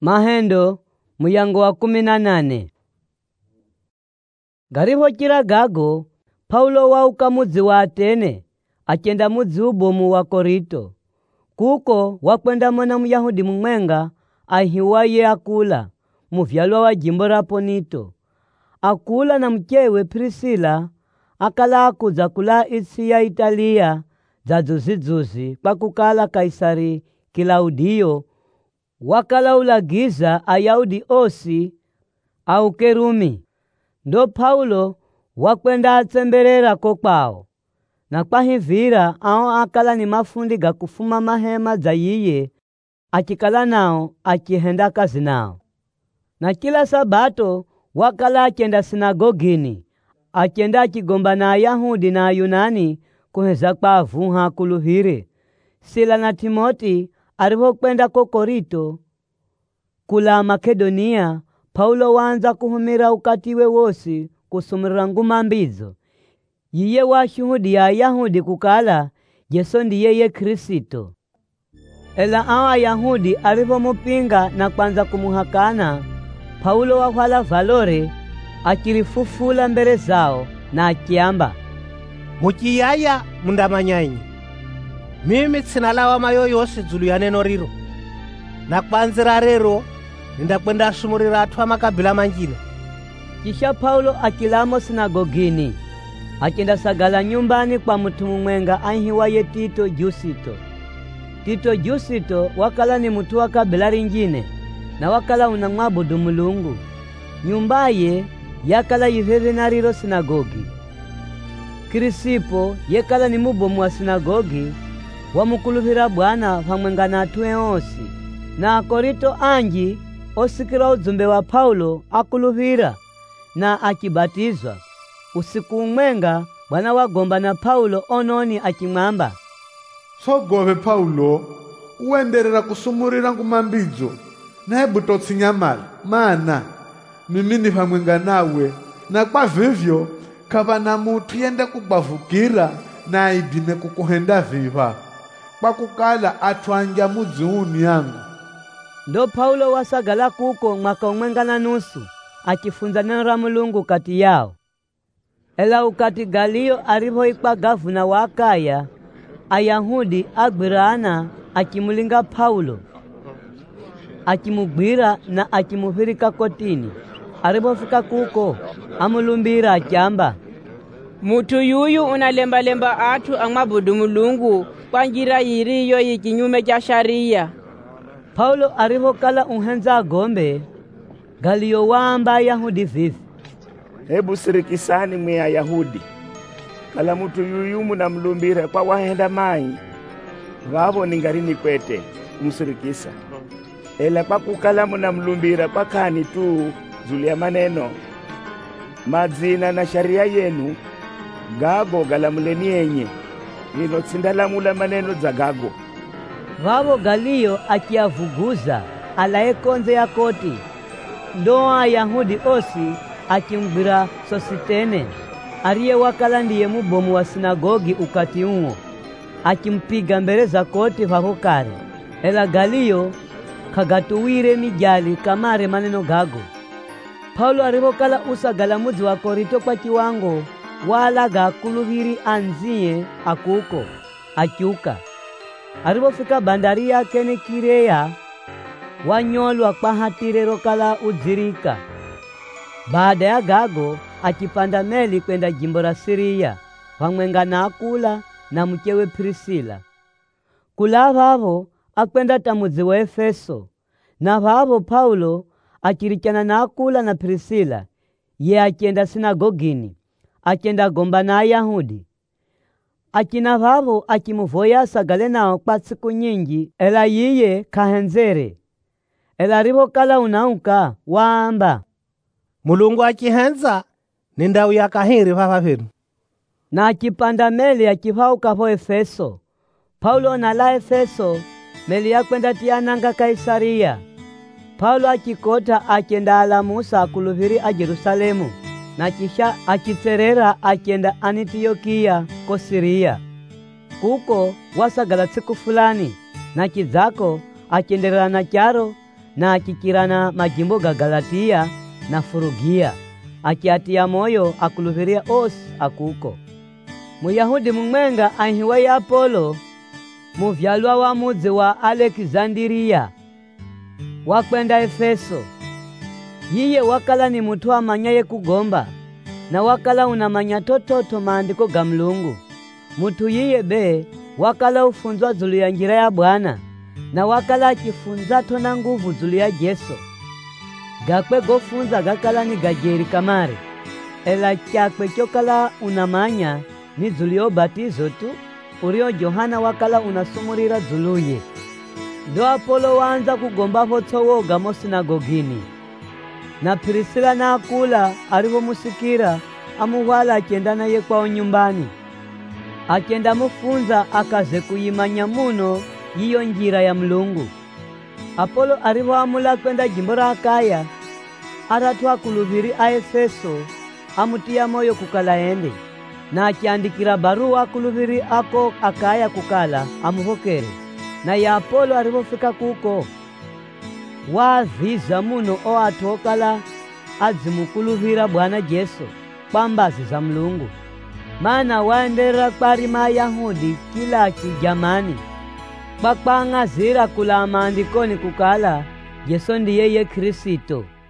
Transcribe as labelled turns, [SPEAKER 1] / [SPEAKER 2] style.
[SPEAKER 1] Mahendo muyango wa 18. Gariho chira gago Paulo wauka mudzi wa Atene achenda mudzi ubomu wa Korinto. Kuko wakwenda mona Muyahudi mumwenga ahiwaye Akula muvyalwa wa jimbo la Ponito. Akula na mchewe Prisila akala akuza kula isi ya Italia zazuzi kwa kukala Kaisari Kilaudio wakala ulagiza Ayahudi osi au Kerumi. Ndo Paulo wakwenda atsemberera kokwao na kwa hivira ao akala ni mafundi ga kufuma mahema za yiye achikala nao achihenda kazi nao. Na kila Sabato wakala achenda sinagogini achenda achigomba na Ayahudi na Yunani kuheza kwa avuha kuluhire. Sila na Timoti arivo kwenda ko Korinto kula Makedonia, Paulo wanza kuhumira ukatiwe wosi kusumira nguma mbizo. Yiye washuhudi ya Ayahudi kukala Yesu ndiye ye Kristo. Ela ao Ayahudi arivo mupinga na kwanza kumuhakana, Paulo wahwala valore akirifufula mbele zao na akiamba,
[SPEAKER 2] muchiyaya mundamanyanyi mimi tsinalawa mayo yose dzulu ya neno riro na kwanzira rero nindakwenda ashumurira athu amakabila manjina.
[SPEAKER 1] Kisha Paulo akilamo sinagogini akenda sagala nyumbani kwa mutu mumwenga ahiwaye Tito Jusito. Tito Jusito wakala ni mutu wa kabila ringine na wakala unamwabudu Mulungu. Nyumbaye yakala yiveve na riro sinagogi. Krisipo yekala ni mubomu wa sinagogi wamukuluvira Bwana pamwenga na atue osi. Na Korinto anji osikira ujumbe wa Paulo akuluvira na akibatizwa. Usiku umwenga Bwana wagomba na Paulo ononi akimwamba,
[SPEAKER 3] "Sogove Paulo, uenderera kusumurira ngumambidzo na hebu totsinyamala mana mimi ni pamwenga nawe na kwa vivyo kava na mutu yenda kubavukira na aidime kukuhenda viva kwa kukala atwanja mudzi uni yangu."
[SPEAKER 1] Ndo Paulo wasagala kuko mwaka umwenga na nusu akifunza neno la Mulungu kati yao. Ela ukati Galio arivo ikwa gavuna wa Akaya, Ayahudi agwirana akimulinga Paulo akimugwira na akimufirika kotini. Aripofika kuko amulumbira akiamba,
[SPEAKER 4] "Mutu yuyu unalemba atu amwabudu Mulungu kwa njira yiriyo yikinyume cha sharia."
[SPEAKER 1] Paulo arivokala unhenza agombe, Galio waamba Ayahudi vivi,
[SPEAKER 5] "Hebu sirikisani mwe Ayahudi, kala mutu yuyu munamlumbira kwa wahenda mai vavo ningarini kwete musirikisa. Ela kwa kukala munamlumbira kwa kani tu zuli ya maneno madzina na sharia yenu gago galamuleni enye nino tsindalamula maneno za gago."
[SPEAKER 1] Vavo Galio akiavuguza alaye konze ya koti. Ndo Ayahudi osi akimgbira Sositene ariye wakala ndiye mubomu wa sinagogi ukati uo akimpiga mbele za koti vavo kare. Ela Galio kagatuwire mijali kamare maneno gago. Paulo arivokala usagala mudzi wa Korinto kwa kiwango wala gakuluviri anziye akuko akyuka. Arivofika bandari ya Kenikirea wanyolwa kwa hatirero kala udzirika. Baada ya gago akipanda meli kwenda jimbo la Siria pamwenga na Akula na mchewe Prisila. Kula vavo akwenda tamudzi wa Efeso na vavo Paulo akirichana na Akula na Prisila ye akienda sinagogini akienda gomba na Ayahudi. Akina vavo akimuvoya sagale nao kwa siku nyingi ela yiye kahenzere. Ela rivo kala unauka waamba,
[SPEAKER 2] Mulungu akihenza nindau ya kahiri vava venu.
[SPEAKER 1] Na akipanda meli akivauka po Efeso. Paulo na la Efeso meli ya kwenda tiananga Kaisaria. Paulo akikota akienda alamusa akuluviri a Jerusalemu na kisha akitserera akienda Antiokia ko Siria. Kuko wasagala siku fulani na kizako akiendelea na charo na akikirana majimbo ga Galatia na Furugia, akiatia moyo akuluviria osi akuko. Muyahudi mumwenga ahiwaye Apolo, muvyalwa wa mudzi wa Alexandria, wakwenda Efeso. Yiye wakala ni mutu amanyaye kugomba, na wakala unamanya tototo maandiko ga Mulungu. Mutu yiye be wakala ufunzwa zulu ya njira ya Bwana, na wakala akifunza tona nguvu zulu ya Yesu. Gakwe gofunza gakala ni gajeri kamari, ela chakwe chokala unamanya ni zulu ya batizo tu, urio Johana wakala unasumurira zuluye. Ndo Apolo wanza kugomba hotsowoga mo sinagogini. Na Prisila na Akula alivo musikira amuwala akenda naye kwao nyumbani. Akenda mufunza akaze kuyimanya muno yiyo njira ya Mulungu. Apolo alivo amula kwenda jimbo la Akaya, aratu akuluviri a Efeso amutia moyo kukala ende, na akiandikira barua akuluviri ako Akaya kukala amuhokere. Na ya Apolo alivofika kuko, waziza muno o atu okala azimukuluvira Bwana Yesu kwa mbazi za Mulungu. Mana waenderera kwarima Yahudi kila kijamani, kwa kwang'azira kula maandikoni kukala Yesu ndiye Kristo.